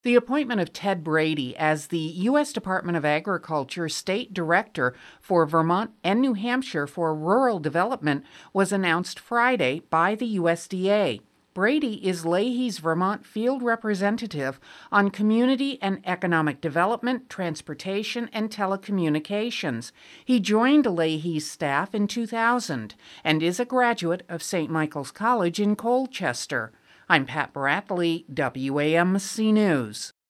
The appointment of Ted Brady as the U.S. Department of Agriculture State Director for Vermont and New Hampshire for Rural Development was announced Friday by the USDA. Brady is Leahy's Vermont field representative on community and economic development, transportation, and telecommunications. He joined Leahy's staff in 2000 and is a graduate of St. Michael's College in Colchester. I'm Pat Bradley, WAMC News.